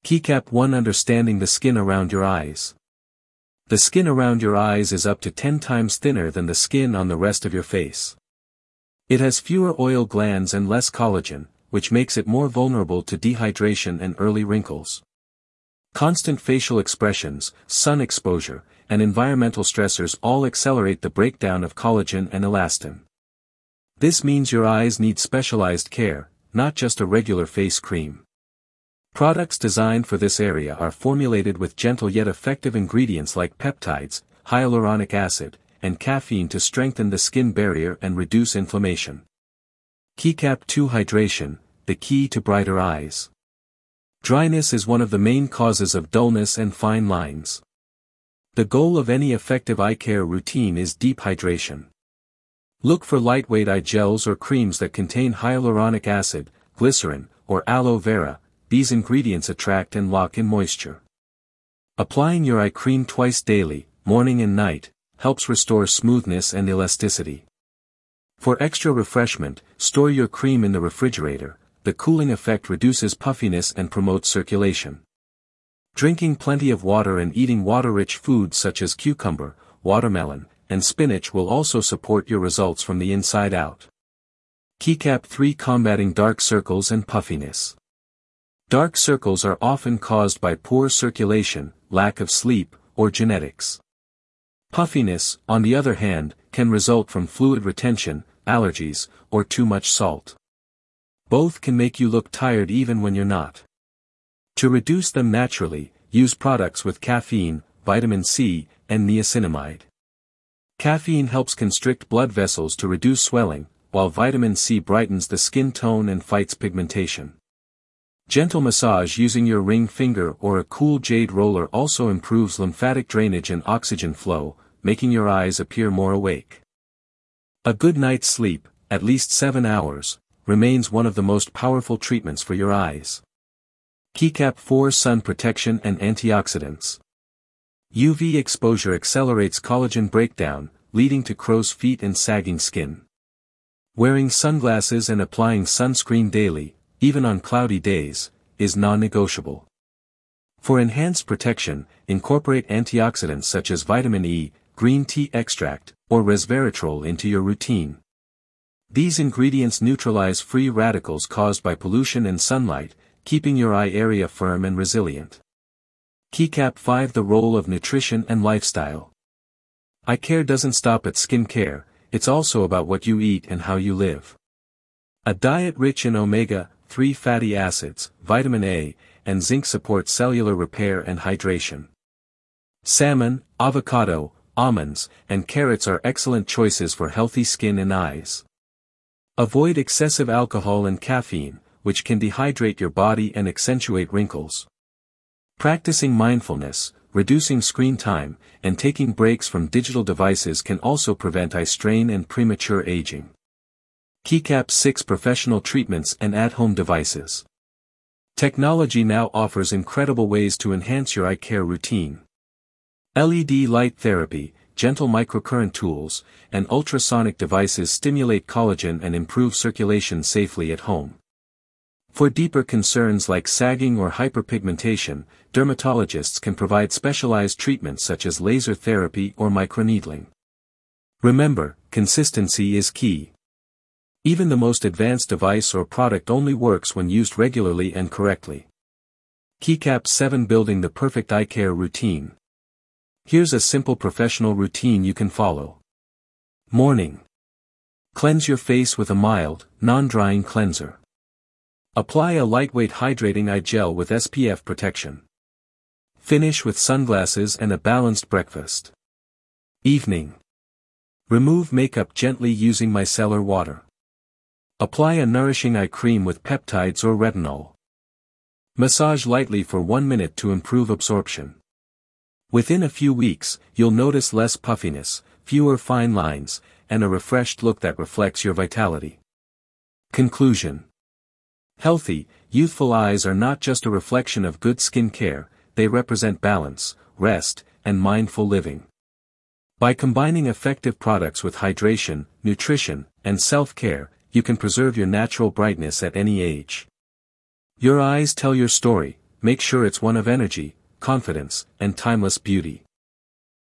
Keycap 1. Understanding the skin around your eyes. The skin around your eyes is up to 10 times thinner than the skin on the rest of your face. It has fewer oil glands and less collagen, which makes it more vulnerable to dehydration and early wrinkles. Constant facial expressions, sun exposure, and environmental stressors all accelerate the breakdown of collagen and elastin. This means your eyes need specialized care, not just a regular face cream. Products designed for this area are formulated with gentle yet effective ingredients like peptides, hyaluronic acid, and caffeine to strengthen the skin barrier and reduce inflammation. Keycap 2. Hydration, the key to brighter eyes. Dryness is one of the main causes of dullness and fine lines. The goal of any effective eye care routine is deep hydration. Look for lightweight eye gels or creams that contain hyaluronic acid, glycerin, or aloe vera. These ingredients attract and lock in moisture. Applying your eye cream twice daily, morning and night, helps restore smoothness and elasticity. For extra refreshment, store your cream in the refrigerator. The cooling effect reduces puffiness and promotes circulation. Drinking plenty of water and eating water-rich foods such as cucumber, watermelon, and spinach will also support your results from the inside out. Keycap 3. Combating dark circles and puffiness. Dark circles are often caused by poor circulation, lack of sleep, or genetics. Puffiness, on the other hand, can result from fluid retention, allergies, or too much salt. Both can make you look tired even when you're not. To reduce them naturally, use products with caffeine, vitamin C, and niacinamide. Caffeine helps constrict blood vessels to reduce swelling, while vitamin C brightens the skin tone and fights pigmentation. Gentle massage using your ring finger or a cool jade roller also improves lymphatic drainage and oxygen flow, making your eyes appear more awake. A good night's sleep, at least 7 hours, remains one of the most powerful treatments for your eyes. Keycap 4. Sun protection and antioxidants. UV exposure accelerates collagen breakdown, leading to crow's feet and sagging skin. Wearing sunglasses and applying sunscreen daily, even on cloudy days, is non-negotiable. For enhanced protection, incorporate antioxidants such as vitamin E, green tea extract, or resveratrol into your routine. These ingredients neutralize free radicals caused by pollution and sunlight, keeping your eye area firm and resilient. Keycap 5. The role of nutrition and lifestyle. Eye care doesn't stop at skin care, it's also about what you eat and how you live. A diet rich in omega-3 fatty acids, vitamin A, and zinc supports cellular repair and hydration. Salmon, avocado, almonds, and carrots are excellent choices for healthy skin and eyes. Avoid excessive alcohol and caffeine, which can dehydrate your body and accentuate wrinkles. Practicing mindfulness, reducing screen time, and taking breaks from digital devices can also prevent eye strain and premature aging. Keycap 6. Professional treatments and at-home devices. Technology now offers incredible ways to enhance your eye care routine. LED light therapy, gentle microcurrent tools, and ultrasonic devices stimulate collagen and improve circulation safely at home. For deeper concerns like sagging or hyperpigmentation, dermatologists can provide specialized treatments such as laser therapy or microneedling. Remember, consistency is key. Even the most advanced device or product only works when used regularly and correctly. Keycap 7. Building the perfect eye care routine. Here's a simple professional routine you can follow. Morning. Cleanse your face with a mild, non-drying cleanser. Apply a lightweight hydrating eye gel with SPF protection. Finish with sunglasses and a balanced breakfast. Evening. Remove makeup gently using micellar water. Apply a nourishing eye cream with peptides or retinol. Massage lightly for 1 minute to improve absorption. Within a few weeks, you'll notice less puffiness, fewer fine lines, and a refreshed look that reflects your vitality. Conclusion. Healthy, youthful eyes are not just a reflection of good skin care, they represent balance, rest, and mindful living. By combining effective products with hydration, nutrition, and self-care, you can preserve your natural brightness at any age. Your eyes tell your story, make sure it's one of energy, confidence, and timeless beauty.